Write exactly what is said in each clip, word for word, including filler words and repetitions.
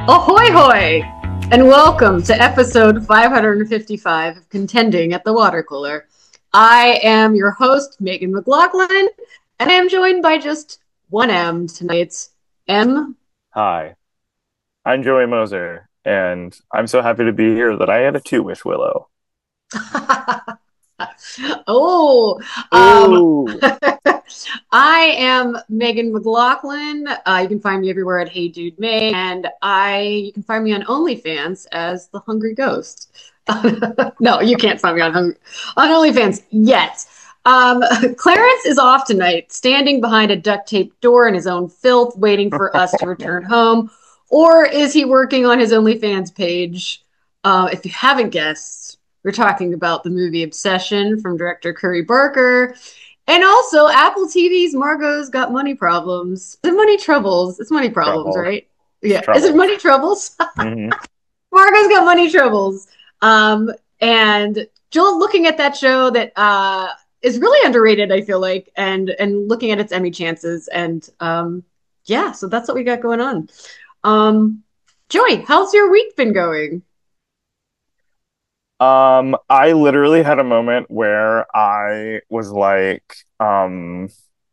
Ahoy hoy! And welcome to episode five hundred fifty-five of Contending at the Water Cooler. I am your host, Megan McLaughlin, and I am joined by just one M tonight. M. Hi, I'm Joey Moser, and I'm so happy to be here that I had a two-wish willow. oh, um, Ooh, I am Megan McLaughlin. Uh, you can find me everywhere at Hey Dude May, and I you can find me on OnlyFans as the Hungry Ghost. no, you can't find me on Hungry, on OnlyFans yet. Um, Clarence is off tonight, standing behind a duct tape door in his own filth, waiting for us to return home. Or is he working on his OnlyFans page? Uh, if you haven't guessed, we're talking about the movie Obsession from director Curry Barker. And also Apple T V's Margot's Got Money Problems. Is it Money Troubles? It's Money Problems, troubles. right? It's Yeah. Is it troubles. Money Troubles? hmm Margot's Got Money Troubles. Um, and Jill looking at that show that uh, is really underrated, I feel like, and and looking at its Emmy chances. And um, yeah, so that's what we got going on. Um, Joey, how's your week been going? Um, I literally had a moment where I was like, um,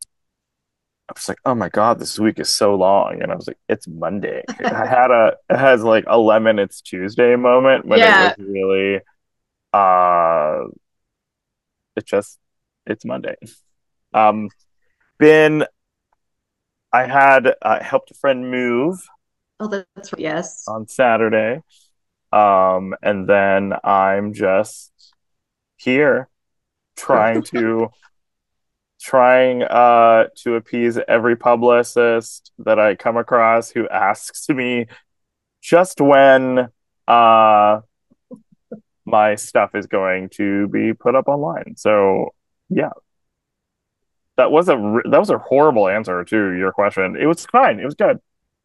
I was like, oh my God, this week is so long. And I was like, it's Monday. I had a, it has like a lemon, it's Tuesday moment when it was Yeah. really, uh, it just, it's Monday. Um, been I had uh, helped a friend move Oh, that's right. Yes. on Saturday. Um, and then I'm just here trying to trying uh to appease every publicist that I come across who asks me just when uh my stuff is going to be put up online. So yeah, that was a that was a horrible answer to your question. It was fine. It was good.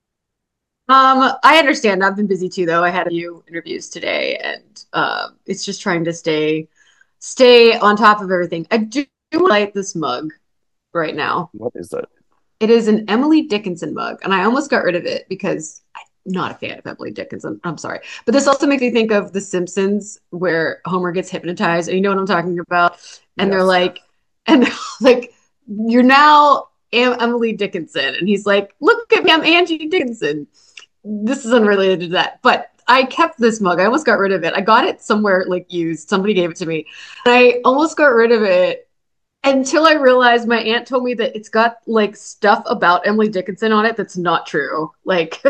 Um, I understand. I've been busy too, though. I had a few interviews today, and uh, it's just trying to stay stay on top of everything. I do like this mug right now. What is it? It is an Emily Dickinson mug, and I almost got rid of it because I'm not a fan of Emily Dickinson. I'm sorry, but this also makes me think of The Simpsons, where Homer gets hypnotized, and you know what I'm talking about. And they're Yes. like, and they're like, "You're now Em- Emily Dickinson," and he's like, "Look at me, I'm Angie Dickinson." This is unrelated to that, but I kept this mug. I almost got rid of it. I got it somewhere like used. Somebody gave it to me. And I almost got rid of it until I realized my aunt told me that it's got like stuff about Emily Dickinson on it that's not true. Like,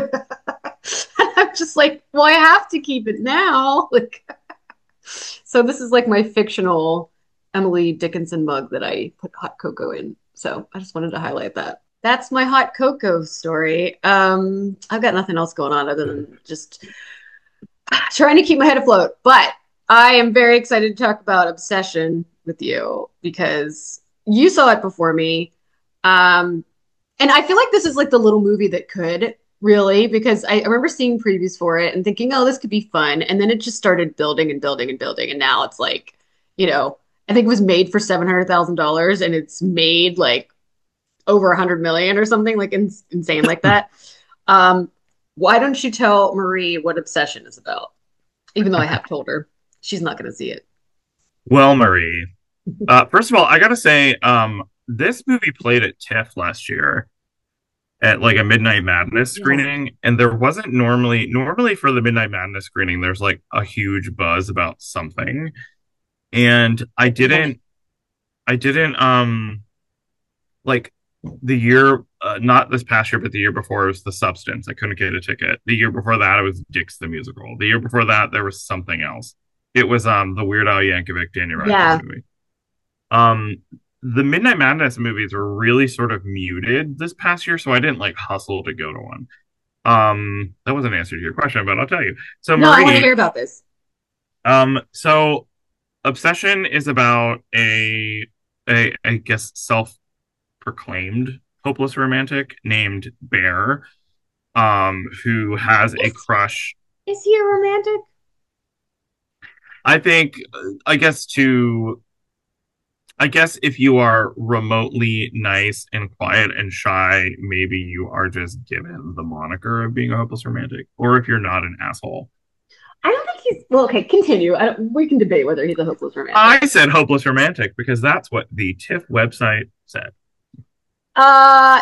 I'm just like, well, I have to keep it now. Like, so this is like my fictional Emily Dickinson mug that I put hot cocoa in. So I just wanted to highlight that. That's my hot cocoa story. Um, I've got nothing else going on other than just trying to keep my head afloat. But I am very excited to talk about Obsession with you because you saw it before me. Um, and I feel like this is like the little movie that could really, because I, I remember seeing previews for it and thinking, oh, this could be fun. And then it just started building and building and building. And now it's like, you know, I think it was made for seven hundred thousand dollars and it's made like over a hundred million or something like in, insane like that. Um, why don't you tell Marie what Obsession is about? Even though I have told her, she's not going to see it. Well, Marie, uh, first of all, I gotta say, um, this movie played at TIFF last year at like a Midnight Madness Yes. screening, and there wasn't normally normally for the Midnight Madness screening, there's like a huge buzz about something, and I didn't, I didn't, um, like the year, uh, not this past year, but the year before it was The Substance. I couldn't get a ticket. The year before that, it was Dix the musical. The year before that, there was something else. It was um the Weird Al Yankovic Daniel Radcliffe Yeah. movie. Um, the Midnight Madness movies were really sort of muted this past year, so I didn't like hustle to go to one. Um, that was an answer to your question, but I'll tell you. So No, I want to Marie, hear about this. um, so Obsession is about a a I guess self-proclaimed hopeless romantic named Bear, um, who has a Is, crush. is he a romantic? I think, I guess to I guess if you are remotely nice and quiet and shy, maybe you are just given the moniker of being a hopeless romantic, or if you're not an asshole. I don't think he's well. Okay, continue. I don't, we can debate whether he's a hopeless romantic. I said hopeless romantic because that's what the TIFF website said. Uh,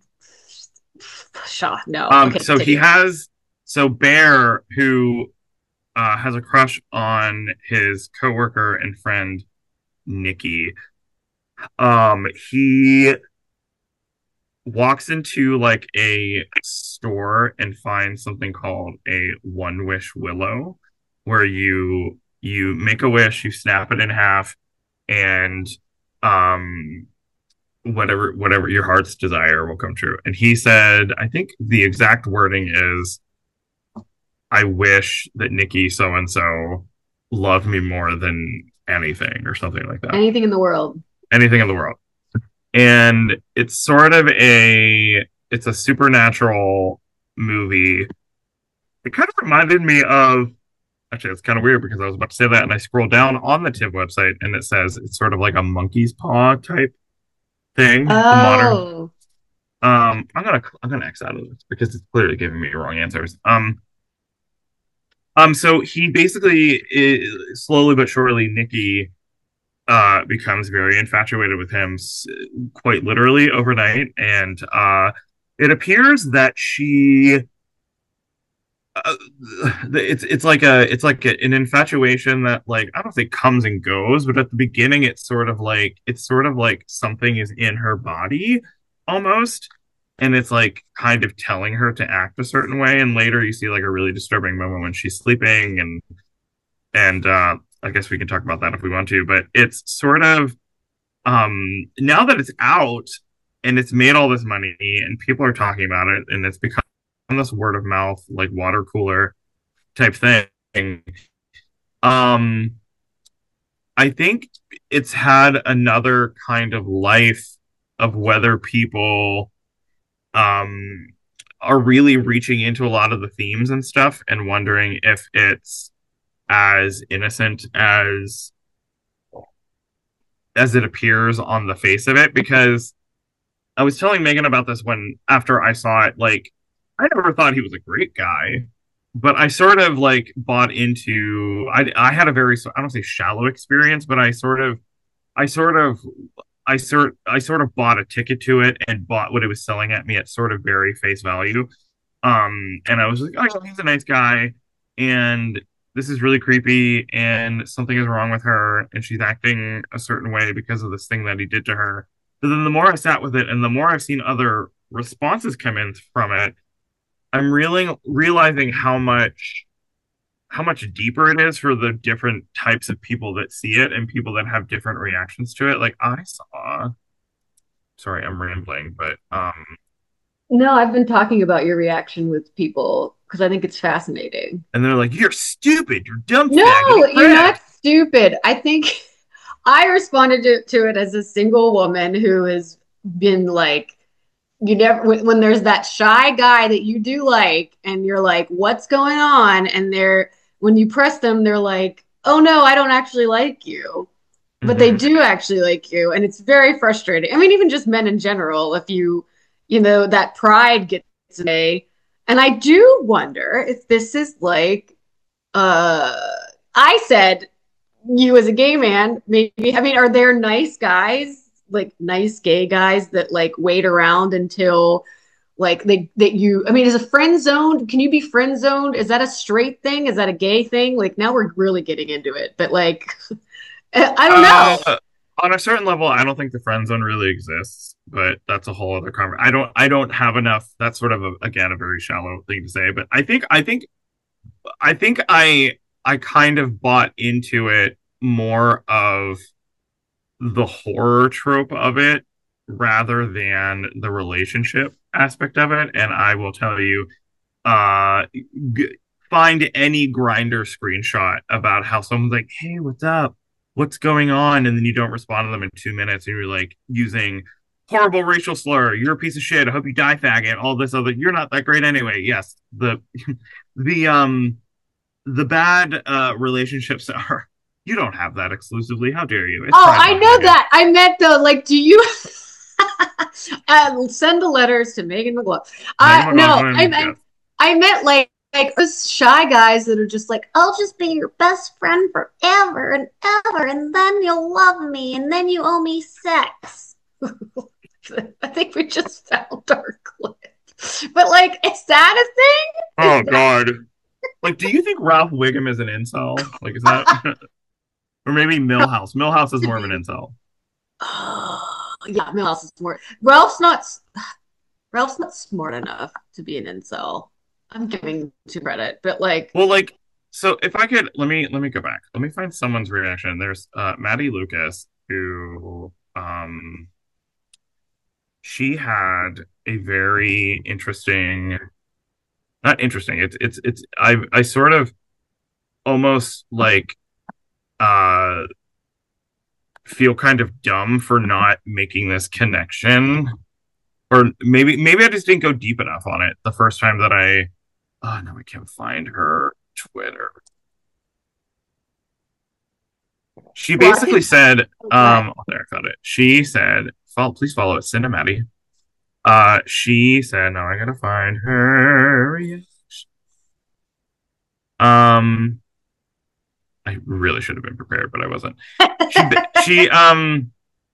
Shaw, no. Um, Okay, so he continue. has so Bear, who uh, has a crush on his coworker and friend Nikki. Um, he walks into like a store and finds something called a one wish willow, where you you make a wish, you snap it in half, and um whatever whatever your heart's desire will come true. And he said, I think the exact wording is, I wish that Nikki so and so loved me more than anything, or something like that. Anything in the world. Anything in the world. And it's sort of a it's a supernatural movie. It kind of reminded me of, actually it's kind of weird because I was about to say that and I scrolled down on the TIFF website and it says it's sort of like a monkey's paw type thing. A modern Oh, um I'm gonna I'm gonna X out of this because it's clearly giving me wrong answers. Um um so he basically is, slowly but surely Nikki uh, becomes very infatuated with him, quite literally overnight, and uh, it appears that she. Uh, it's it's like a it's like a, an infatuation that, like, I don't think comes and goes, but at the beginning it's sort of like it's sort of like something is in her body almost, and it's like kind of telling her to act a certain way, and later you see like a really disturbing moment when she's sleeping, and and uh I guess we can talk about that if we want to, but it's sort of, um now that it's out and it's made all this money and people are talking about it and it's become this word of mouth, like water cooler type thing. um I think it's had another kind of life of whether people um are really reaching into a lot of the themes and stuff and wondering if it's as innocent as as it appears on the face of it. Because I was telling Megan about this when after I saw it, like, I never thought he was a great guy, but I sort of like bought into I I had a very, I don't say shallow experience, but I sort of I sort of I sort I sort of bought a ticket to it and bought what it was selling at me at sort of very face value. Um, and I was like, oh, he's a nice guy, and this is really creepy, and something is wrong with her, and she's acting a certain way because of this thing that he did to her. But then the more I sat with it, and the more I've seen other responses come in from it, I'm reeling, realizing how much how much deeper it is for the different types of people that see it and people that have different reactions to it. Like I saw, sorry, I'm rambling, but um, no, I've been talking about your reaction with people because I think it's fascinating. and they're like, "You're stupid. You're dumb No, faggoty you're crap." not stupid. I think I responded to, to it as a single woman who has been like, you never, when, when there's that shy guy that you do like, and you're like, what's going on? And they're, when you press them, they're like, oh no, I don't actually like you. But they Mm-hmm. do actually like you. And it's very frustrating. I mean, even just men in general, if you, you know, that pride gets away. And I do wonder if this is like, uh, I said, you as a gay man, maybe, I mean, are there nice guys, like nice gay guys that like wait around until like they that you, I mean, is a friend zoned, can you be friend zoned? Is that a straight thing? Is that a gay thing? Like now we're really getting into it, but like I don't know. Uh, on a certain level, I don't think the friend zone really exists, but that's a whole other conversation. I don't, I don't have enough. That's sort of a, again, a very shallow thing to say, but I think, I think, I think I, I kind of bought into it more of the horror trope of it rather than the relationship aspect of it. And I will tell you, uh, g- find any grinder screenshot about how someone's like, "Hey, what's up? What's going on?" And then you don't respond to them in two minutes, and you're like using horrible racial slur. You're a piece of shit. I hope you die, faggot. All this other. You're not that great anyway. Yes, the the um the bad uh relationships are You don't have that exclusively. How dare you? It's Oh, Pride I Month, know Megan. that. I meant though, like, do you uh, send the letters to Megan McLaughlin? Uh, Megan no, I McLaughlin, yes. meant I meant like like those shy guys that are just like, I'll just be your best friend forever and ever, and then you'll love me, and then you owe me sex. I think we just found our clip. But like, is that a thing? Oh Is that God. Like, do you think Ralph Wiggum is an incel? Like, is that, or maybe Millhouse? Millhouse is to more of an be? incel. Oh, yeah, Milhouse is smart. Ralph's not. Ralph's not smart enough to be an incel. I'm giving too credit, but like, Well, like, so if I could, let me let me go back. Let me find someone's reaction. There's uh, Maddie Lucas, who um she had a very interesting, not interesting. It's it's it's I I sort of almost like uh feel kind of dumb for not making this connection, or maybe maybe I just didn't go deep enough on it the first time that I. Oh no, I can't find her Twitter. She well, I basically think. said, What? um, oh, there, I found it. She said, follow, please follow it, Cinemati. Uh, she said, no, I gotta find her. Um, I really should have been prepared, but I wasn't. She, she, um,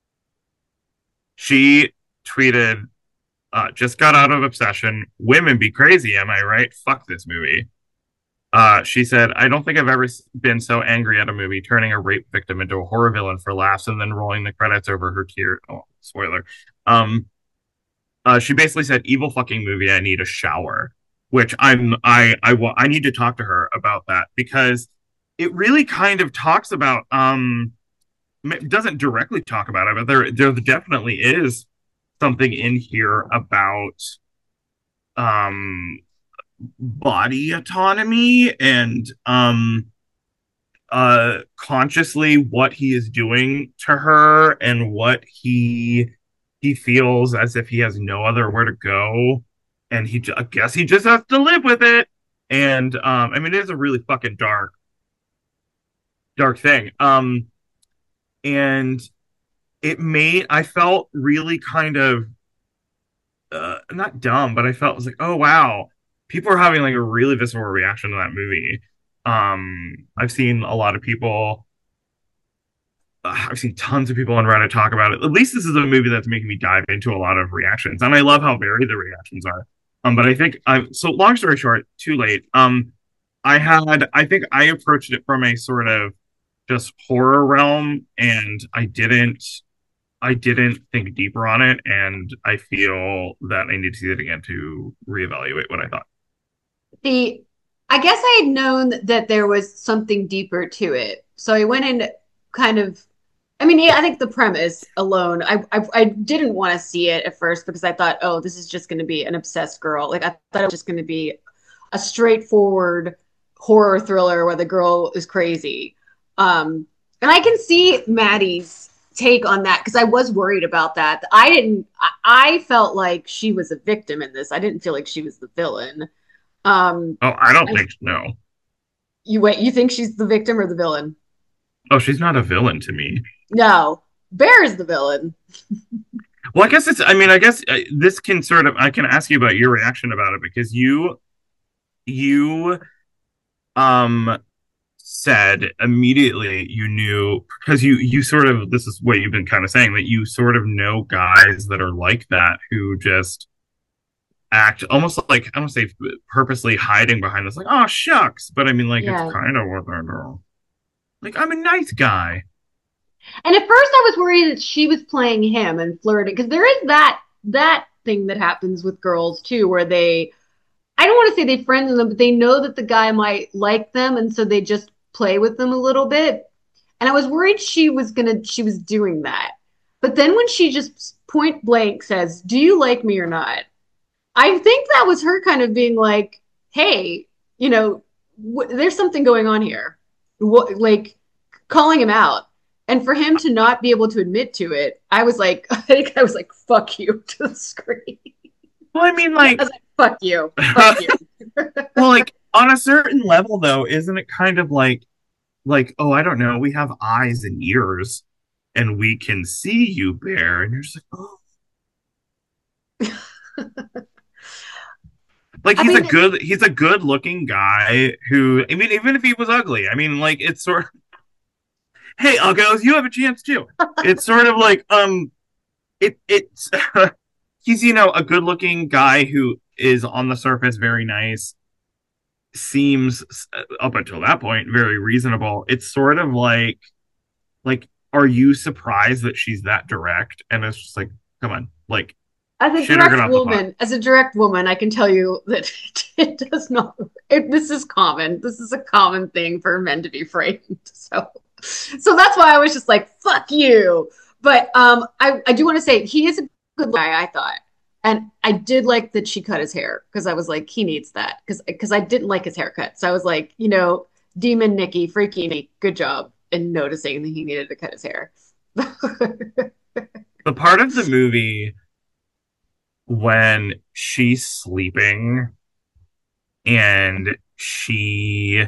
she tweeted, uh, just got out of Obsession. Women be crazy, am I right? Fuck this movie. Uh, she said, I don't think I've ever been so angry at a movie, turning a rape victim into a horror villain for laughs and then rolling the credits over her tear. Oh, spoiler. Um, uh, she basically said, "Evil fucking movie. I need a shower," which I'm I I I need to talk to her about that because it really kind of talks about um it doesn't directly talk about it, but there there definitely is something in here about um body autonomy and um uh consciously what he is doing to her and what he he feels as if he has no other where to go and he I guess he just has to live with it and um I mean it is a really fucking dark dark thing um and it made I felt really kind of uh not dumb but I felt it was like oh wow people are having like a really visceral reaction to that movie um I've seen a lot of people uh, I've seen tons of people on Reddit talk about it. At least this is a movie that's making me dive into a lot of reactions, and I love how varied the reactions are. Um, but I think I so long story short, too late. Um, I had I think I approached it from a sort of just horror realm, and I didn't I didn't think deeper on it, and I feel that I need to see it again to reevaluate what I thought. The I guess I had known that there was something deeper to it, so I went in kind of. I mean, yeah, I think the premise alone, I I, I didn't want to see it at first because I thought, oh, this is just going to be an obsessed girl. Like I thought it was just going to be a straightforward horror thriller where the girl is crazy. Um, and I can see Maddie's take on that because I was worried about that. I didn't. I, I felt like she was a victim in this. I didn't feel like she was the villain. Um, Oh, I don't think no. you wait, you think she's the victim or the villain? Oh, she's not a villain to me. No, Bear is the villain. Well, I guess it's. I mean, I guess uh, this can sort of. I can ask you about your reaction about it because you you um said immediately you knew because you you sort of this is what you've been kind of saying that you sort of know guys that are like that who just act almost like I don't say purposely hiding behind this like oh shucks but I mean like it's Yeah. kind of what I know like I'm a nice guy. And at first I was worried that she was playing him and flirting because there is that that thing that happens with girls too where they I don't want to say they friend them, but they know that the guy might like them and so they just play with them a little bit. And I was worried she was gonna she was doing that. But then when she just point blank says, "Do you like me or not?" I think that was her kind of being like, "Hey, you know, wh- there's something going on here." What, like calling him out. And for him to not be able to admit to it, I was like, I think I was like, "Fuck you" to the screen. Well, I mean I like was like, "Fuck you, fuck you." well like on a certain level though isn't it kind of like like, oh, I don't know, we have eyes and ears and we can see you, bear. And you're just like, oh, like I he's a mean, good he's a good looking guy who, I mean, even if he was ugly, I mean, like it's sort of, hey, uggos, you have a chance too. It's sort of like, um, it it's he's, you know, a good looking guy who is on the surface very nice, seems up until that point very reasonable. It's sort of like like are you surprised that she's that direct? And it's just like, come on, like as a shit or get direct off the pot. woman, as a direct woman, I can tell you that it does not. It, this is common. This is a common thing for men to be frightened. So, so that's why I was just like, "Fuck you." But um, I I do want to say he is a good guy. I thought, and I did like that she cut his hair because I was like, he needs that because because I didn't like his haircut. So I was like, you know, Demon Nikki, freaky Nikki, good job in noticing that he needed to cut his hair. The part of the movie when she's sleeping and she,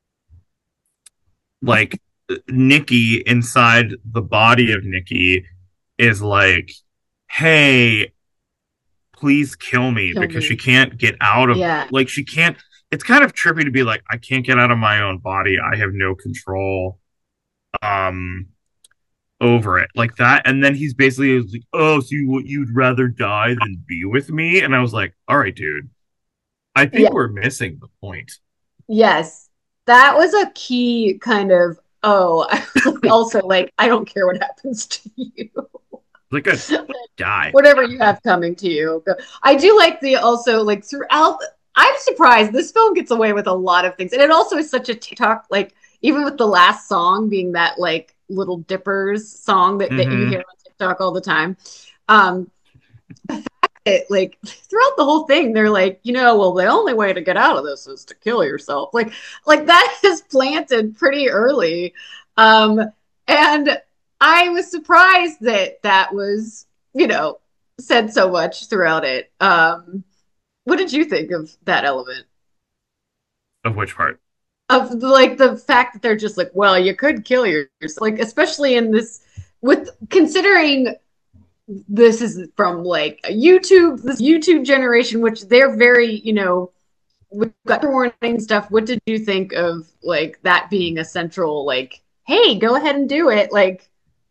like, Nikki inside the body of Nikki is like, hey, please kill me, Kill because she me. can't get out of, Yeah. like, she can't, it's kind of trippy to be like, I can't get out of my own body, I have no control um over it, like that. And then he's basically like, oh, so you, you'd rather die than be with me? And I was like, all right, dude, I think Yeah. we're missing the point. Yes, that was a key kind of, oh, also like, I don't care what happens to you. Like, good, die. Whatever you have coming to you. I do like the also like throughout, I'm surprised this film gets away with a lot of things. And it also is such a TikTok, like even with the last song being that like Little Dippers song that, that you Mm-hmm. hear on TikTok all the time. Um, it, like throughout the whole thing, they're like, you know, well, the only way to get out of this is to kill yourself. Like, like that is planted pretty early, um, and I was surprised that that was, you know, said so much throughout it. Um, what did you think of that element Of which part? of like the fact that they're just like, well, you could kill yourself, like especially in this with considering this is from like a YouTube, this YouTube generation, which they're very, you know, we've got the warning stuff. What did you think of like that being a central, like, hey, go ahead and do it? Like,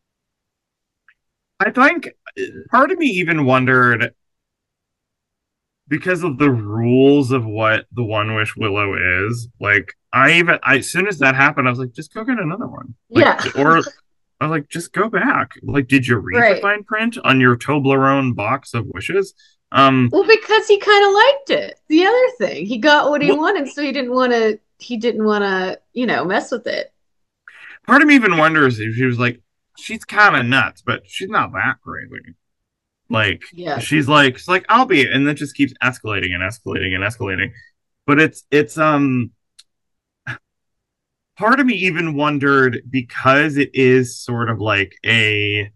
I think part of me even wondered, because of the rules of what the One Wish Willow is. Like, I even, I, as soon as that happened, I was like, just go get another one. Like, yeah, or I was like, just go back. Like, did you read the right. fine print on your Toblerone box of wishes? Um, Well, because he kind of liked it. The other thing, he got what he well, wanted, so he didn't want to. He didn't want to, you know, mess with it. part of me even wonders if she was like, she's kind of nuts, but she's not that crazy. Like, Yeah, she's like, she's like, I'll be it, and then just keeps escalating and escalating and escalating. But it's it's um part of me even wondered, because it is sort of like a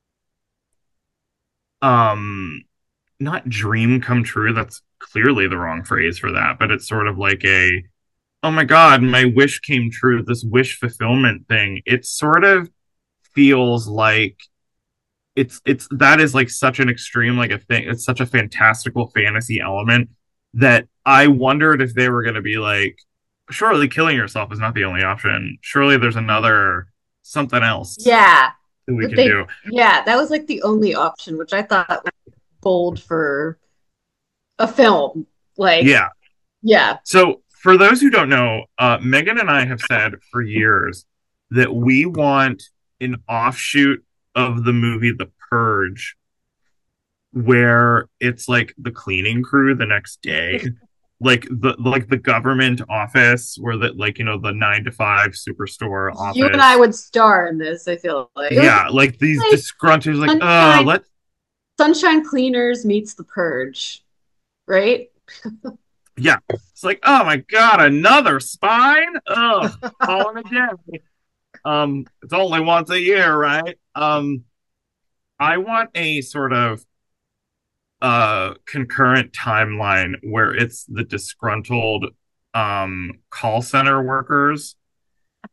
um not dream come true, that's clearly the wrong phrase for that, but it's sort of like a, oh my god, my wish came true, this wish fulfillment thing. It sort of feels like it's it's that is like such an extreme, like a thing, it's such a fantastical fantasy element, that I wondered if they were going to be like, surely killing yourself is not the only option, surely there's another something else yeah. that we That can they, do. yeah, that was like the only option, which I thought was bold for a film. Like, Yeah. yeah, So for those who don't know, uh, Megan and I have said for years that we want an offshoot of the movie The Purge, where it's like the cleaning crew the next day, like the like the government office, where the, like, you know, the nine to five superstore you and I office. would star in this. I feel like it was Yeah, like these like disgruntled, like, uh, Sunshine let Sunshine Cleaners meets The Purge, right? yeah. It's like, oh my god, another spine? Ugh, calling again. Um, it's only once a year, right? Um, I want a sort of uh concurrent timeline where it's the disgruntled um call center workers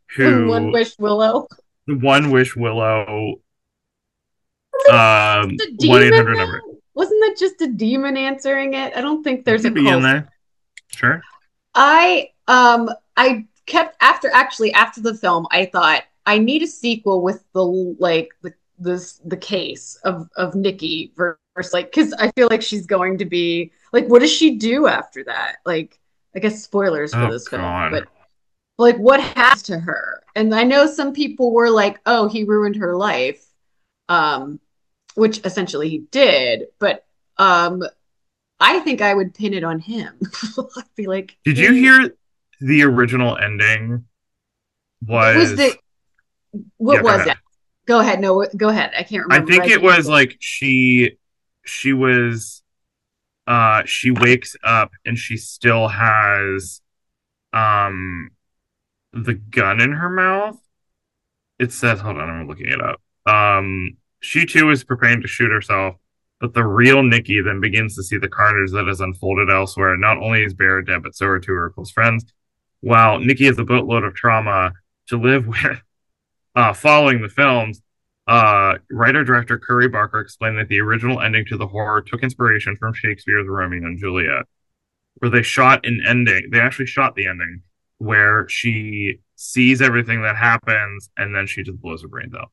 One who Wish Willow. One Wish Willow Wasn't um it a one eight demon hundred number. though? Wasn't that just a demon answering it? I don't think It there's a could be in cult. there. Sure. I um I kept after actually after the film, I thought I need a sequel with the like the this the case of of Nikki versus like because I feel like she's going to be like what does she do after that? Like I guess spoilers for Oh this film, God. but like what happens to her? And I know some people were like, "Oh, he ruined her life," um, which essentially he did. But um, I think I would pin it on him. I'd be like, Did you "Hey, hear the original ending what was the was what yeah, go was it?" ahead. Go ahead. No, go ahead. I can't I remember. think I it think was like she she was uh she wakes up and she still has um the gun in her mouth. It says, hold on, I'm looking it up. Um, she too is preparing to shoot herself, but the real Nikki then begins to see the carnage that has unfolded elsewhere. Not only is Bear dead, but so are two of her close friends. While Nikki has a boatload of trauma to live with, uh, following the films, uh, writer director Curry Barker explained that the original ending to the horror took inspiration from Shakespeare's Romeo and Juliet, where they shot an ending. They actually shot the ending where she sees everything that happens and then she just blows her brains out.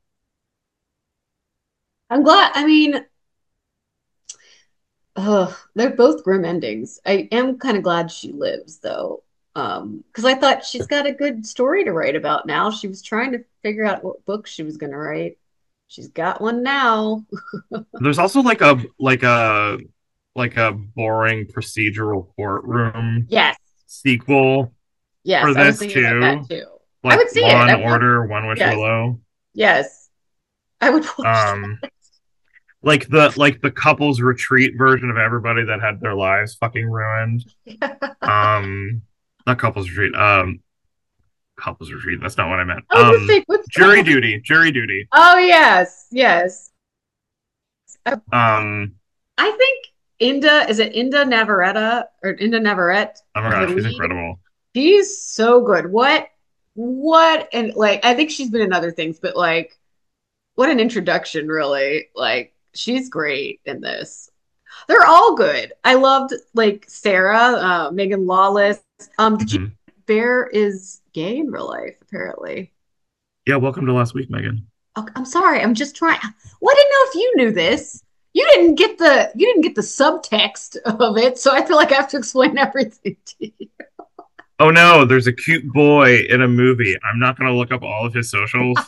I'm glad. I mean, ugh, they're both grim endings. I am kind of glad she lives though, um, because I thought she's got a good story to write about now. She was trying to figure out what book she was going to write. She's got one now. There's also like a like a like a boring procedural courtroom Yes, sequel for yes, I was this thinking about that too, too. I like would see Law it. and I want, Order, One Wish yes, Willow. yes, I would watch Um, like the like the couples retreat version of everybody that had their lives fucking ruined. that. Um, not couples retreat. Um, couples retreat. That's not what I meant. I was just Um, saying, what's jury duty. Jury duty. oh yes, yes. I, Um, I think Inda is it Inda Navarrete or Inda Navarrete, oh my the god, she's lead. incredible. She's so good. What what and like I think she's been in other things, but like what an introduction, really. Like she's great in this. They're all good. I loved like Sarah, uh, Megan Lawless. Um, did you Mhm. Bear is gay in real life, apparently. Yeah, welcome to last week, Megan. Oh, I'm sorry. I'm just trying. Well, I didn't know if you knew this. You didn't get the you didn't get the subtext of it, so I feel like I have to explain everything to you. Oh no, there's a cute boy in a movie. I'm not gonna look up all of his socials.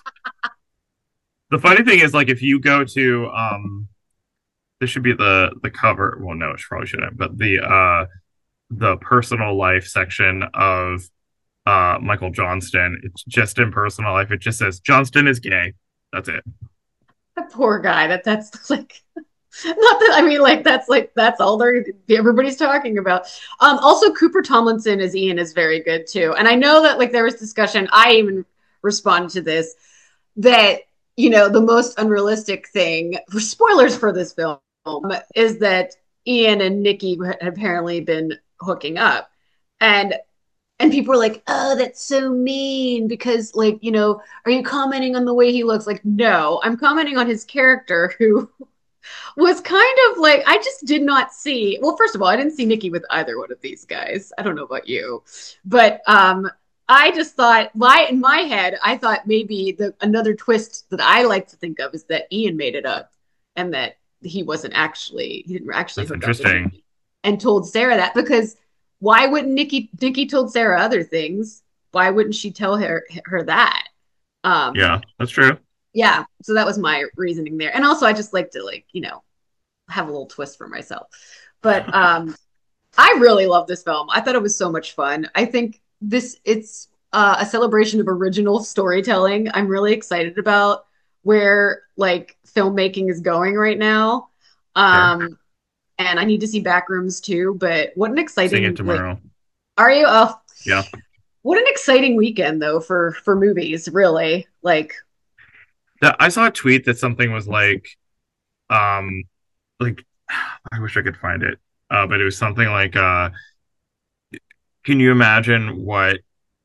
The funny thing is, like, if you go to um, this should be the the cover. Well, no, it probably shouldn't. But the uh, the personal life section of uh Michael Johnston. It's just in personal life. It just says Johnston is gay. That's it. That poor guy. That that's like not that I mean like that's like that's all they're everybody's talking about. Um, also Cooper Tomlinson as Ian is very good too. And I know that like there was discussion. I even responded to this that you know the most unrealistic thing for spoilers for this film is that Ian and Nikki had apparently been hooking up. And and people were like, "Oh, that's so mean because like, you know, are you commenting on the way he looks?" Like, no, I'm commenting on his character who was kind of like I just did not see. Well, first of all, I didn't see Nikki with either one of these guys. I don't know about you, but um, I just thought, why in my head, I thought maybe the another twist that I like to think of is that Ian made it up, and that he wasn't actually he didn't actually That's hook up with interesting. Nikki, and told Sarah that because why wouldn't Nikki Nikki told Sarah other things? Why wouldn't she tell her her that? Um, Yeah, that's true. yeah, so that was my reasoning there, and also I just like to like you know have a little twist for myself. But um, I really love this film. I thought it was so much fun. I think this it's uh, a celebration of original storytelling. I'm really excited about where like filmmaking is going right now. Fair. Um, and I need to see Backrooms too. But what an Seeing it exciting like tomorrow. are you? Oh, Yeah. what an exciting weekend though for for movies. Really, like That I saw a tweet that something was like, um, like I wish I could find it. Uh, but it was something like, uh, can you imagine what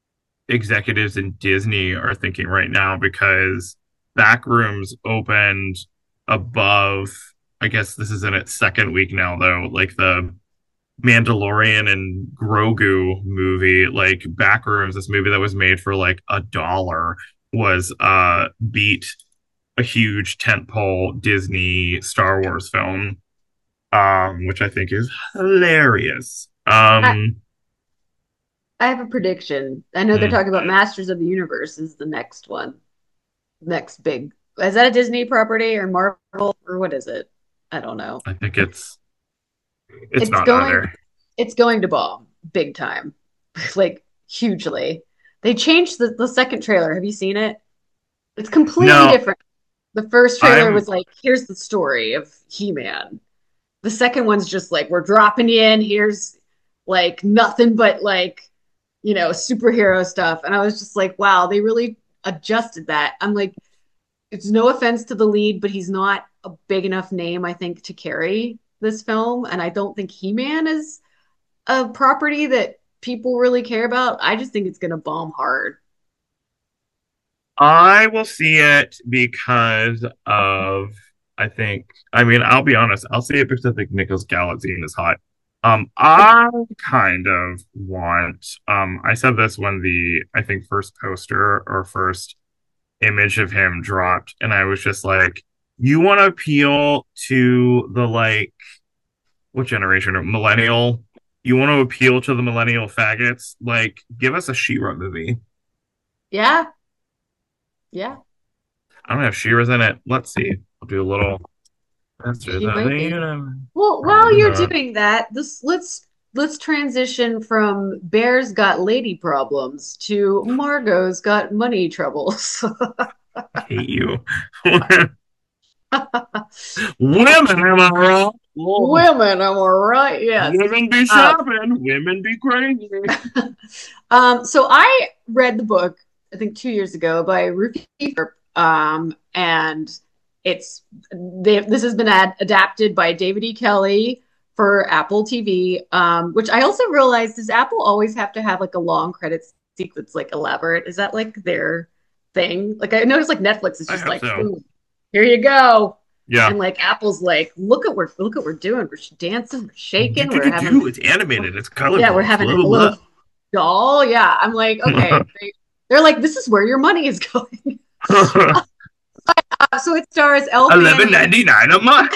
executives in Disney are thinking right now because Backrooms opened above, I guess this is in its second week now though, like the Mandalorian and Grogu movie, like Backrooms, this movie that was made for like a dollar was uh beat a huge tentpole Disney Star Wars film, um, which I think is hilarious. I, Um, I have a prediction. I know they're hmm, talking about Masters of the Universe is the next one. Next big. Is that a Disney property or Marvel or what is it? I don't know. I think it's it's It's not going either. it's going to bomb big time. Like hugely. They changed the, the second trailer. Have you seen it? It's completely No, different. The first trailer I'm was like, here's the story of He-Man. The second one's just like, we're dropping you in. Here's like nothing but like, you know, superhero stuff. And I was just like, wow, they really adjusted that. I'm like, it's no offense to the lead, but he's not a big enough name, I think, to carry this film. And I don't think He-Man is a property that people really care about. I just think it's going to bomb hard. I will see it because of I think I mean I'll be honest, I'll see it because I think Nicholas Galitzine is hot. Um, I kind of want um I said this when the I think first poster or first image of him dropped, and I was just like, you want to appeal to the like what generation or millennial? You want to appeal to the millennial faggots? Like, give us a She-Ra movie. Yeah, yeah, I don't know if She-Ra's in it. Let's see. I'll do a little Masters she of the might be. Universe. Well, while Probably you're not. doing that, this let's let's transition from Bear's got lady problems to Margot's got money troubles. I hate you. Women, am I wrong? Oh, Women, am I right? Yes. women be Uh, shopping, women be crazy. um, so I read the book, I think two years ago by Ruthie Thorpe, um, and it's they, this has been ad- adapted by David E. Kelly for Apple T V, um, which I also realized does Apple always have to have like a long credit sequence, like elaborate? Is that like their thing? Like I noticed, like Netflix is I just hope like, so. boom, here you go. Yeah. And like Apple's like, look at what look at what we're doing. We're dancing, we're Do, shaking, do, we're do, having do. It's animated. It's yeah, we're colorful. It's having blah, a blah, little doll. Yeah, I'm like, okay. They, they're like, this is where your money is going. blah. Uh, so it stars Elle Eleven Fanning. ninety nine a month.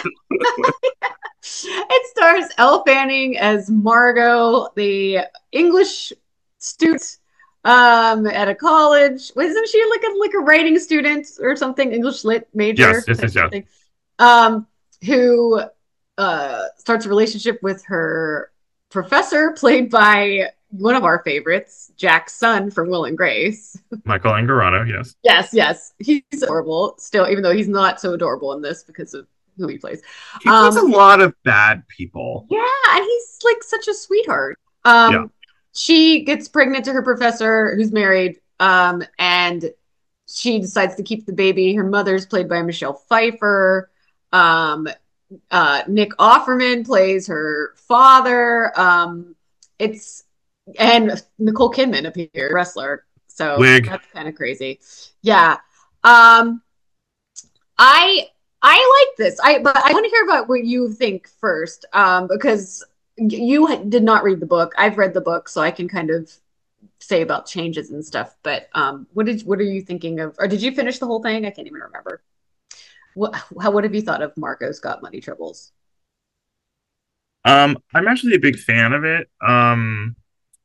It stars Elle Fanning as Margot, the English student um, at a college. Wasn't she like a like a writing student or something? English lit Yes, major yes, type yes, yes. thing. Um, who uh, starts a relationship with her professor, played by one of our favorites, Jack's son from Will and Grace. Michael Angarano, yes. Yes, yes, he's adorable still, even though he's not so adorable in this because of who he plays. He plays a Um, lot of bad people. yeah, and he's like such a sweetheart. Yeah. Um, she gets pregnant to her professor who's married, um, and she decides to keep the baby. Her mother's played by Michelle Pfeiffer. Um, uh, Nick Offerman plays her father. Um, it's and Nicole Kidman appears, wrestler. So Wig. that's kind of crazy. Yeah. Um, I I like this. I but I want to hear about what you think first, um, because you did not read the book. I've read the book, so I can kind of say about changes and stuff. But um, what did what are you thinking of? Or did you finish the whole thing? I can't even remember. What how what have you thought of Marco's Got Money Troubles? Um, I'm actually a big fan of it. Um,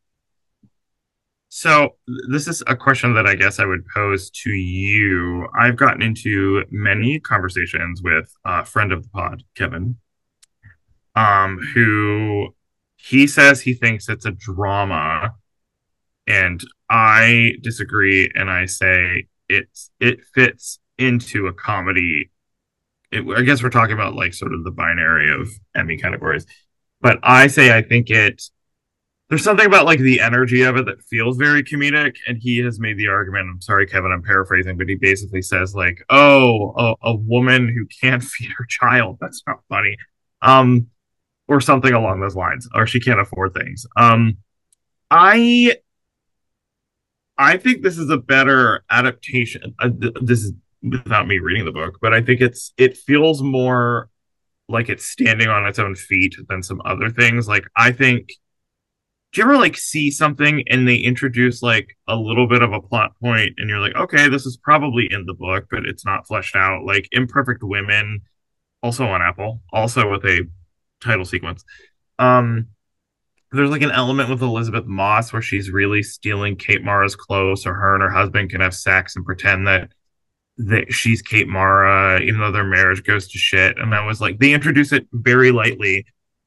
so this is a question that I guess I would pose to you. I've gotten into many conversations with a friend of the pod, Kevin, um, who he says he thinks it's a drama, and I disagree, and I say it's it fits into a comedy. It, I guess we're talking about like sort of the binary of Emmy categories, but I say I think it there's something about like the energy of it that feels very comedic, and he has made the argument, I'm sorry Kevin, I'm paraphrasing, but he basically says like, oh, a, a woman who can't feed her child, that's not funny, um or something along those lines, or she can't afford things. um i I think this is a better adaptation. Uh, th- this is without me reading the book, but I think it's it feels more like it's standing on its own feet than some other things. Like I think, do you ever like see something and they introduce like a little bit of a plot point and you're like, okay, this is probably in the book, but it's not fleshed out. Like Imperfect Women, also on Apple, also with a title sequence. Um, there's like an element with Elizabeth Moss where she's really stealing Kate Mara's clothes so her and her husband can have sex and pretend that that she's Kate Mara, even though their marriage goes to shit. And I was like, they introduce it very lightly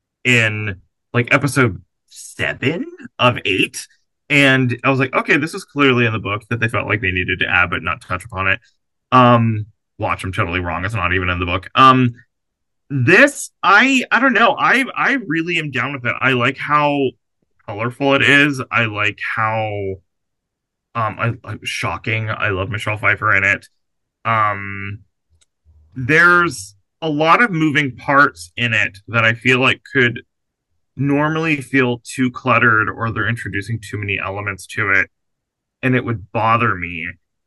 in like episode seven of eight. And I was like, okay, this is clearly in the book that they felt like they needed to add, but not touch upon it. Um, watch, I'm totally wrong. It's not even in the book. Um, this, I, I don't know. I, I really am down with it. I like how colorful it is. I like how, um, I, I shocking. I love Michelle Pfeiffer in it. Um, there's a lot of moving parts in it that I feel like could normally feel too cluttered or they're introducing too many elements to it and it would bother me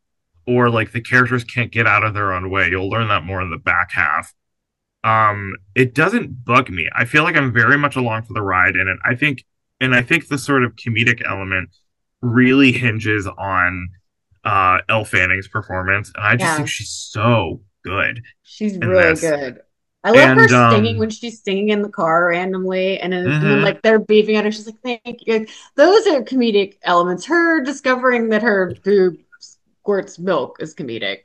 or like the characters can't get out of their own way. You'll learn that more in the back half. Um, it doesn't bug me. I feel like I'm very much along for the ride in it. I think, and I think the sort of comedic element really hinges on uh Elle Fanning's performance, and I just think Yeah, she's so good she's in really this. good. I love her And singing um, when she's singing in the car randomly, and then, and then mhm, like they're beefing at her. She's like, "Thank you." Those are comedic elements. Her discovering that her boob squirts milk is comedic.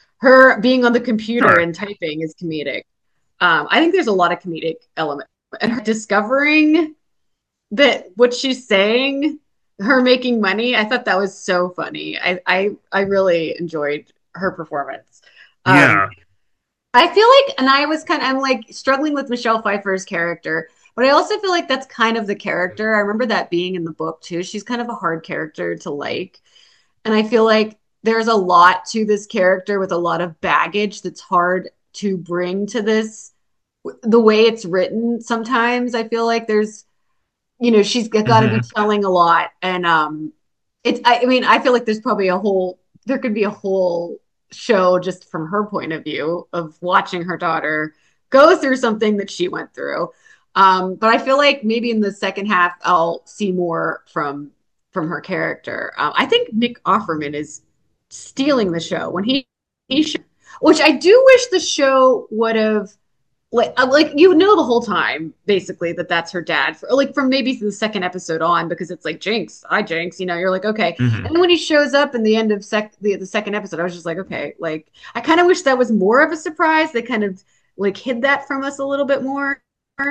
Her being on the computer sure, and typing is comedic. Um, I think there's a lot of comedic element, and her discovering that what she's saying, her making money, I thought that was so funny. I I I really enjoyed her performance. Um, yeah, I feel like, and I was kind of, I'm like struggling with Michelle Pfeiffer's character, but I also feel like that's kind of the character. I remember that being in the book too. She's kind of a hard character to like. And I feel like there's a lot to this character with a lot of baggage that's hard to bring to this. The way it's written, sometimes I feel like there's, you know, she's got to be hmm, telling a lot. And um, it's, I, I mean, I feel like there's probably a whole, there could be a whole show just from her point of view of watching her daughter go through something that she went through. Um, but I feel like maybe in the second half, I'll see more from from her character. Um, I think Nick Offerman is stealing the show when he he should, which I do wish the show would have like uh, like you know the whole time basically that that's her dad for like from maybe the second episode on because it's like Jinx, hi Jinx, you know, you're like okay, and hmm, then when he shows up in the end of sec the, the second episode I was just like okay, like I kind of wish that was more of a surprise. They kind of like hid that from us a little bit more.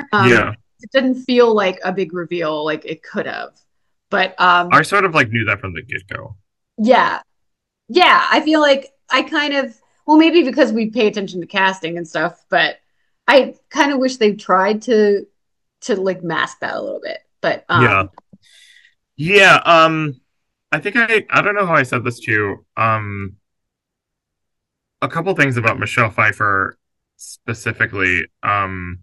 um yeah. it didn't feel like a big reveal like it could have, but um I sort of like knew that from the get go. yeah, yeah, I feel like I kind of, well, maybe because we pay attention to casting and stuff, but I kind of wish they tried to to like mask that a little bit. But Yeah, um yeah. Um, I think I I don't know how I said this to you. Um, a couple things about Michelle Pfeiffer specifically. Um,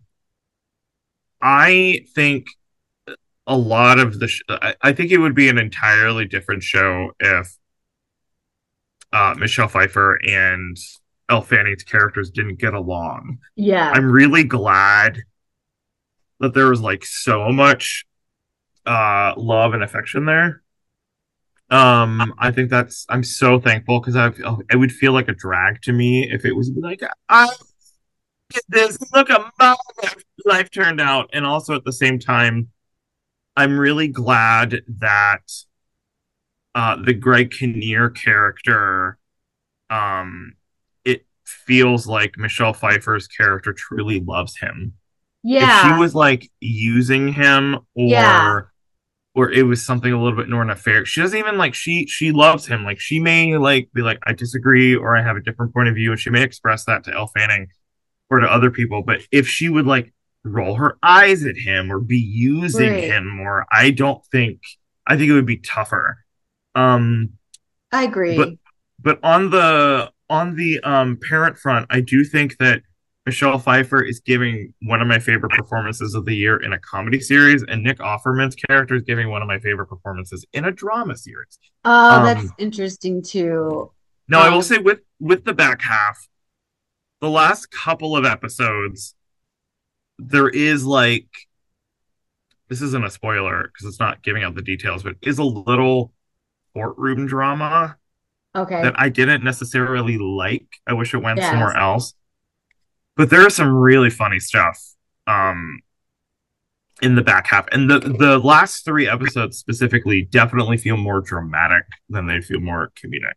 I think a lot of the sh- I, I think it would be an entirely different show if uh, Michelle Pfeiffer and Elle Fanning's characters didn't get along. yeah. I'm really glad that there was like so much uh, love and affection there. Um, I think that's I'm so thankful because I it would feel like a drag to me if it was like I did this, look at my life, life turned out, and also at the same time, I'm really glad that uh, the Greg Kinnear character, um, it feels like Michelle Pfeiffer's character truly loves him. If she Yeah. was like using him Yeah. or or it was something a little bit more nefarious. She doesn't even like she she loves him. Like she may like be like I disagree or I have a different point of view, and she may express that to Elle Fanning or to other people. But if she would like roll her eyes at him or be using Right. him more, I don't think I think it would be tougher. Um, I but agree. but on the on the um parent front, I do think that Michelle Pfeiffer is giving one of my favorite performances of the year in a comedy series, and Nick Offerman's character is giving one of my favorite performances in a drama series. Oh, that's Um, interesting too. now I will Um, say with with the back half, the last couple of episodes, there is like this isn't a spoiler because it's not giving out the details, but is a little courtroom drama that okay. I didn't necessarily like. I wish it went somewhere Yes. else. But there is some really funny stuff um in the back half. And the the last three episodes specifically definitely feel more dramatic than they feel more comedic.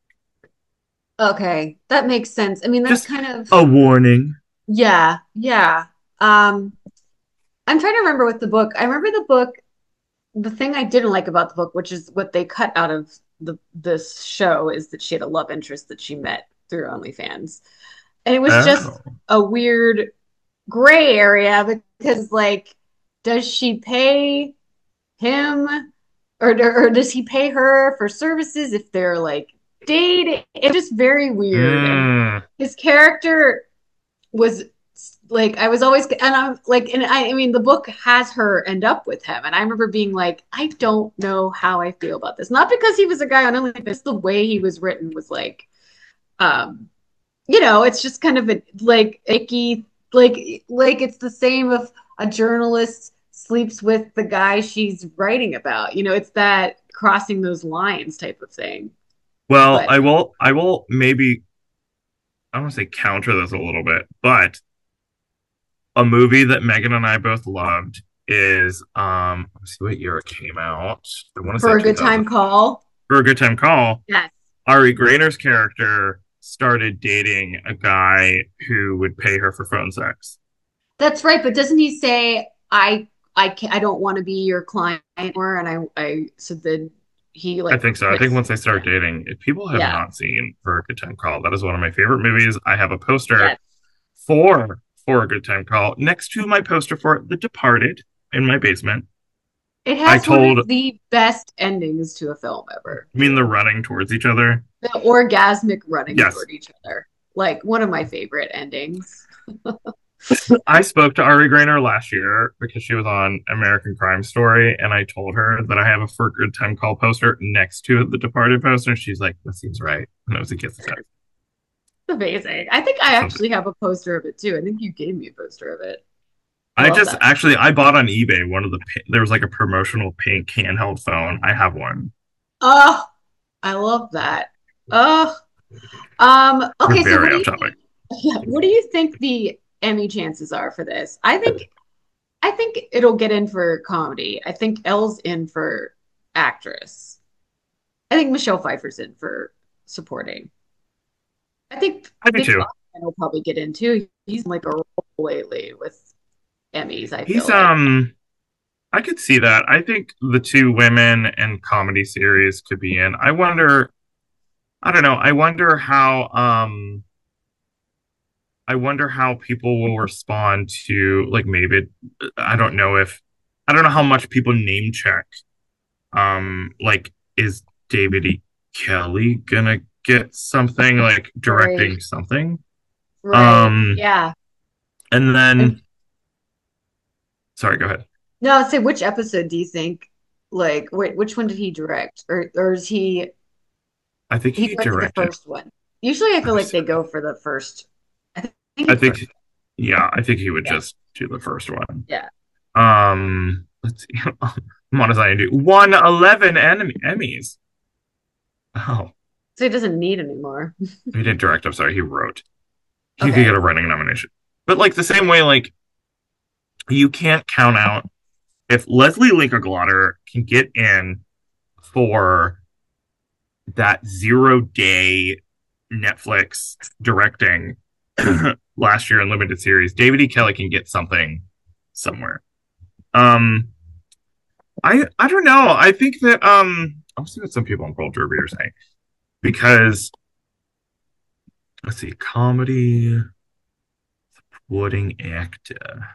Okay. That makes sense. I mean, that's Just kind of, a warning. yeah, yeah. Um, I'm trying to remember with the book. I remember the book, the thing I didn't like about the book, which is what they cut out of the this show, is that she had a love interest that she met through OnlyFans. And it was just Oh. a weird gray area because, like, does she pay him or, or does he pay her for services if they're like dating? It's just very weird. And Mm. his character was like, I was always, and I'm like, and I, I mean, the book has her end up with him. And I remember being like, I don't know how I feel about this. Not because he was a guy on OnlyFans, the way he was written was like, um, you know, it's just kind of a like icky, like like it's the same if a journalist sleeps with the guy she's writing about. You know, it's that crossing those lines type of thing. Well, But I will I will maybe I don't want to say counter this a little bit, but a movie that Megan and I both loved is um let's see what year it came out. I want to say for a good time two thousand. call, For a Good Time Call, yes, Ari Grainer's character started dating a guy who would pay her for phone sex. that's right. But doesn't he say I I can't, I don't want to be your client anymore? And I I so then he I like think so. I think quits. once they start dating, if people have Yeah, not seen For a Good Time Call, that is one of my favorite movies. I have a poster yes. for For a Good Time Call next to my poster for The Departed in my basement. It I has one told, of the best endings to a film ever, I mean, too. they're running towards each other. The orgasmic running Yes, toward each other. Like one of my favorite endings. I spoke to Ari Grainer last year because she was on American Crime Story, and I told her that I have a For a Good Time Call poster next to the Departed poster. She's like, "That seems right." And it was a kiss test. It's amazing. I think I Something. actually have a poster of it too. I think you gave me a poster of it. I I love just that. actually I bought on eBay one of the there was like a promotional pink handheld phone. I have one. Oh, I love that. Oh, um, We're okay, so what very do off you topic. think? Yeah, what do you think the Emmy chances are for this? I think I think it'll get in for comedy. I think Elle's in for actress. I think Michelle Pfeiffer's in for supporting. I think I do Nick too. Offerman will probably get into. He's in like a role lately with Emmys, I feel He's like. um I could see that. I think the two women and comedy series could be in. I wonder I don't know. I wonder how um I wonder how people will respond to like maybe I don't know if I don't know how much people name check. Um like is David E. Kelly gonna get something like Right, directing something? right. Um Yeah. and And then sorry, go ahead. no, I'd say which episode do you think, like, wait, which one did he direct? Or or is he I think he he directed the directed first one? Usually I feel like they episode. go for the first. I think I the first. think yeah, I think he would Yeah. just do the first one. Yeah. Um let's see. I'm on his I M D B. Won eleven Emmy- Emmys. Oh, So he doesn't need anymore. he didn't direct. I'm sorry, he wrote. He could get Okay. a writing nomination. But like the same way, like you can't count out if Leslie Linka Glotter can get in for that zero day Netflix directing last year in limited series. David E. Kelly can get something somewhere. Um, I I don't know. I think that um, I'll see what some people in World Derby are saying because let's see, comedy supporting actor.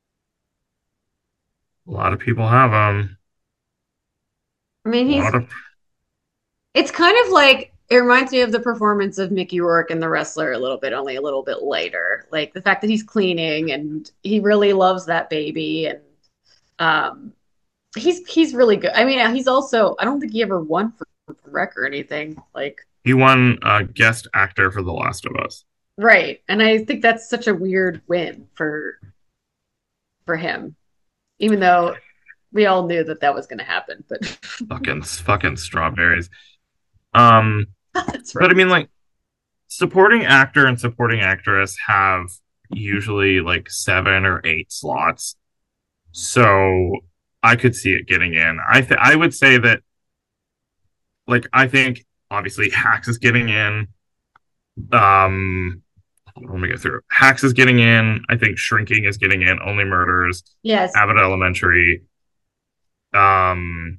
A lot of people have them. I mean, A he's lot of it's kind of like it reminds me of the performance of Mickey Rourke in The Wrestler a little bit, only a little bit lighter. Like the fact that he's cleaning and he really loves that baby, and um, he's he's really good. I mean, he's also I don't think he ever won for, for rec or anything. Like He won uh, guest actor for The Last of Us. right, and I think that's such a weird win for for him, even though we all knew that that was going to happen. But Fucking fucking strawberries. Um, that's but I right. mean, like, supporting actor and supporting actress have usually like seven or eight slots, so I could see it getting in. I th- I would say that, like, I think obviously Hacks is getting in. Um, let me go through. Hacks is getting in. I think Shrinking is getting in. Only Murders, Yes, Abbott Elementary. Um,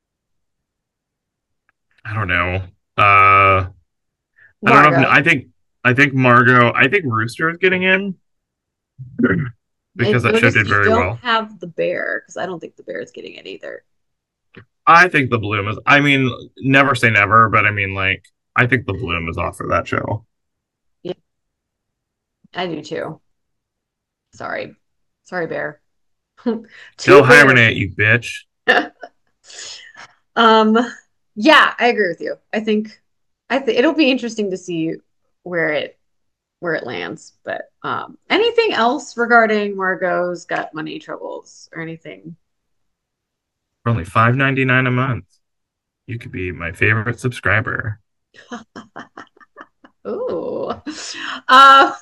I don't know. Uh, I don't know. If, Margot. I think I think Margot. I think Rooster is getting in I because that show noticed did you very don't well. have the bear because I don't think the bear is getting it either. I think the Bloom is. I mean, never say never, but I mean, like, I think the Bloom is off for that show. Yeah, I do too. Sorry. Sorry, bear. Go Two bears. hibernate, you bitch. Um, yeah, I agree with you. I think I think it'll be interesting to see where it where it lands. But um, anything else regarding Margot's got money troubles or anything? For only five ninety nine a month, you could be my favorite subscriber. Ooh. Uh,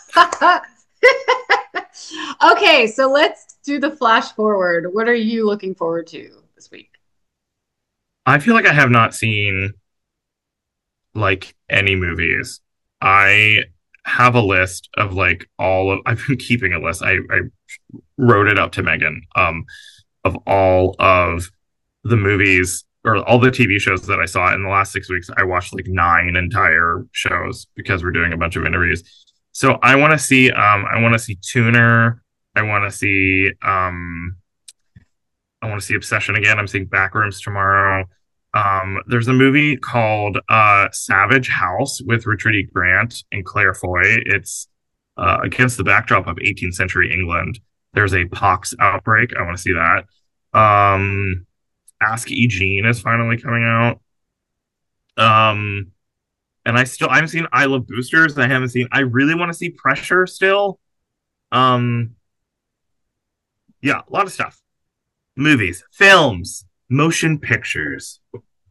okay, so let's do the flash forward. What are you looking forward to this week? I feel like I have not seen like any movies. I have a list of like all of. I've been keeping a list. I, I wrote it up to Megan. Um, of all of the movies or all the T V shows that I saw in the last six weeks. I watched like nine entire shows because we're doing a bunch of interviews. So I want to see. Um, I want to see Tuner. I want to see. Um, I want to see Obsession again. I'm seeing Backrooms tomorrow. Um, there's a movie called uh, Savage House with Richard E. Grant and Claire Foy. It's uh, against the backdrop of eighteenth century England. There's a pox outbreak. I want to see that. Um, Ask E. Jean is finally coming out. Um, and I still I haven't seen I Love Boosters. I haven't seen. I really want to see Pressure still. Um, yeah, a lot of stuff. Movies, films, motion pictures.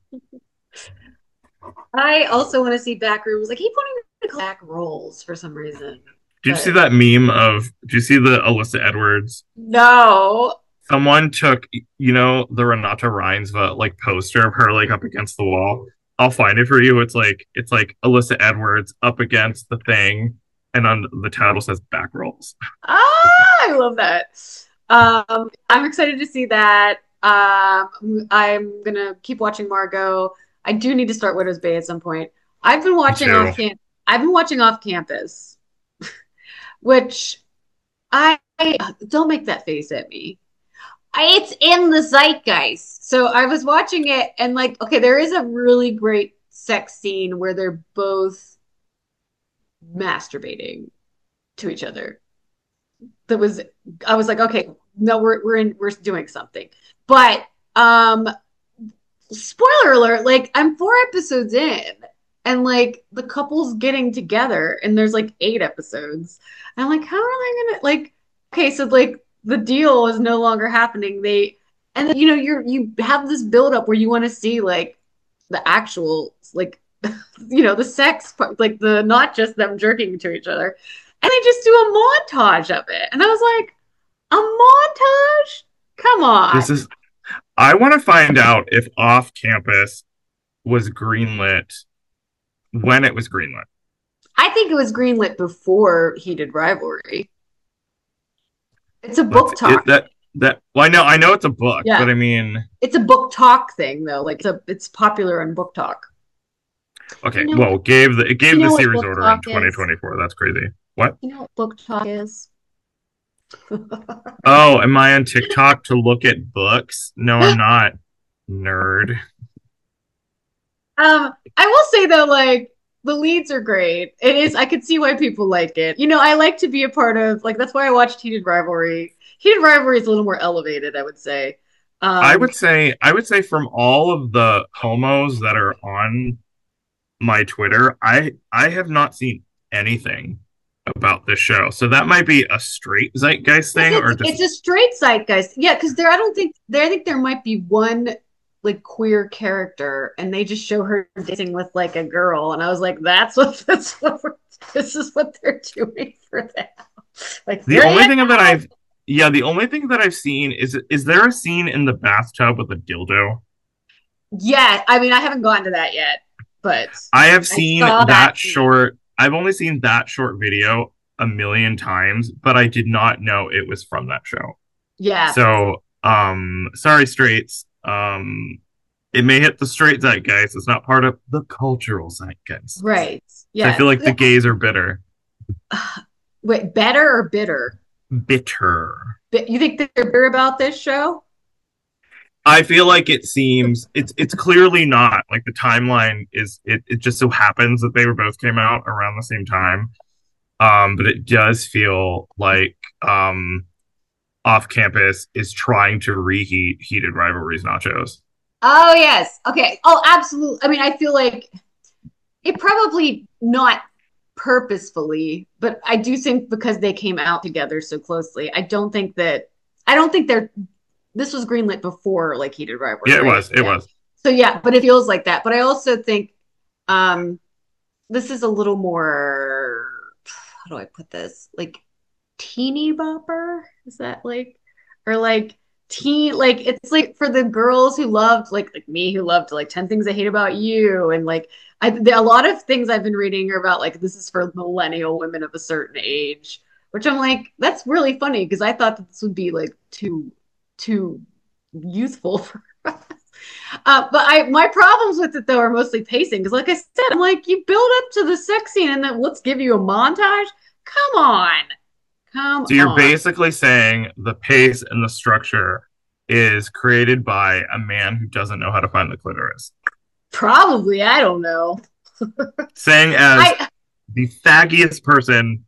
I also want to see Backrooms. I keep wanting to call back rolls for some reason, Did you see but that meme of? Did you see the Alyssa Edwards? no. Someone took, you know, the Renata Reinsva like poster of her like up against the wall. I'll find it for you. It's like it's like Alyssa Edwards up against the thing, and on the title says back rolls. Ah, I love that. Um, I'm excited to see that. Um, I'm gonna keep watching Margot. I do need to start Widow's Bay at some point. I've been Me watching too. off camp. I've been watching Off Campus, which I, I don't make that face at me. I, it's in the zeitgeist. So I was watching it and like, okay, there is a really great sex scene where they're both masturbating to each other. That was I was like, okay, no, we're we're in we're doing something. But um spoiler alert, like I'm four episodes in and like the couple's getting together and there's like eight episodes. And I'm like, how are they gonna like okay, so like the deal is no longer happening. They and then, you know, you're you have this build up where you want to see like the actual like you know, the sex part, like the not just them jerking to each other. And they just do a montage of it. And I was like, a montage? Come This on. is. I want to find out if Off Campus was greenlit when it was greenlit. I think it was greenlit before Heated Rivalry. It's a Let's book it talk. that that. Well, I know I know it's a book, Yeah. but I mean, It's a book talk thing though. Like it's a, it's popular in book talk. You okay. know Well, what it gave the it you gave the know what series book order in talk is? twenty twenty-four. That's crazy. What? You know what book talk is? Oh, am I on TikTok to look at books? No, I'm not. Nerd. Um, I will say though, like the leads are great. It is. I could see why people like it. You know, I like to be a part of like that's why I watched Heated Rivalry. Heated Rivalry is a little more elevated, I would say. I Um, would say I would say from all of the homos that are on my Twitter, I I have not seen anything about this show. So that might be a straight zeitgeist thing it's or just it's a straight zeitgeist. Yeah, because there I don't think there I think there might be one like queer character and they just show her dancing with like a girl and I was like that's what that's what we're, this is what they're doing for that. Like the here only you thing that go. I've yeah, the only thing that I've seen is is there a scene in the bathtub with a dildo? Yeah, I mean I haven't gotten to that yet, but I have I seen saw that that scene. short I've only seen that short video a million times, but I did not know it was from that show. Yeah, So, um, sorry, straights. Um, it may hit the straight zeitgeist. It's not part of the cultural zeitgeist. right. So I Yeah. feel like the gays are bitter. Wait, better or bitter? Bitter. You think they're bitter about this show? I feel like it seems it's it's clearly not like the timeline is it, it just so happens that they were both came out around the same time. Um, but it does feel like um off campus is trying to reheat heated rivalries nachos. Oh yes. Okay. Oh, absolutely. I mean, I feel like it probably not purposefully, but I do think because they came out together so closely, I don't think that I don't think they're this was greenlit before like Heated Rivalry, Yeah, it right? was. It Yeah. was. So yeah, but it feels like that. But I also think um this is a little more how do I put this? Like teeny bopper? Is that like or like teen like it's like for the girls who loved like like me who loved like ten Things I Hate About You and like I there, a lot of things I've been reading are about like this is for millennial women of a certain age, which I'm like that's really funny because I thought that this would be like too too youthful for us. Uh, but I my problems with it though are mostly pacing because like I said, I'm like you build up to the sex scene and then let's give you a montage. Come on. Come So you're on. basically saying the pace and the structure is created by a man who doesn't know how to find the clitoris. Probably, I don't know. Saying as I the faggiest person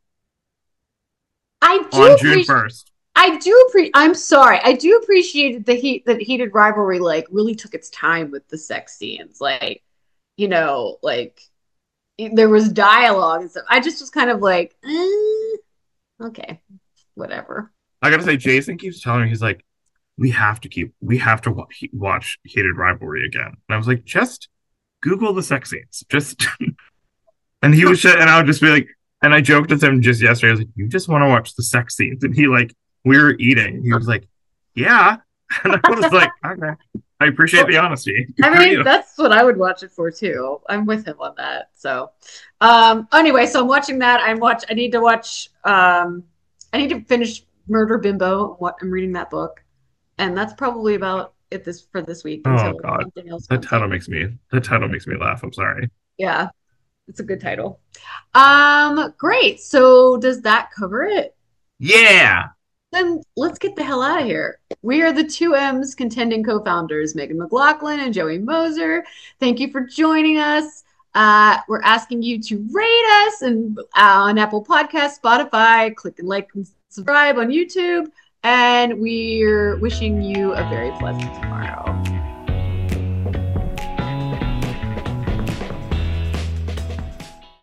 I do on June appreciate first. I do appreciate I'm sorry. I do appreciate the heat that Heated Rivalry like really took its time with the sex scenes. Like, you know, like there was dialogue and stuff. I just was kind of like, eh, okay, whatever. I gotta say, Jason keeps telling me, he's like, we have to keep, we have to watch Hated Rivalry again. And I was like, just Google the sex scenes. Just, and he was, just, and I would just be like, and I joked with him just yesterday. I was like, you just want to watch the sex scenes. And he like, we were eating. He was like, yeah. And I was like, okay. I appreciate the honesty. I mean, that's what I would watch it for too. I'm with him on that. So, um, anyway, so I'm watching that. I'm watch. I need to watch. Um, I need to finish Murder Bimbo. What I'm reading that book, and that's probably about it this for this week Oh until God, something else that comes title in. makes me that title makes me laugh. I'm sorry. Yeah, it's a good title. Um, great. So does that cover it? Yeah. Then let's get the hell out of here. We are the two M's contending co-founders, Megan McLaughlin and Joey Moser. Thank you for joining us. Uh, we're asking you to rate us and uh, on Apple Podcasts, Spotify, click and like and subscribe on YouTube. And we're wishing you a very pleasant tomorrow.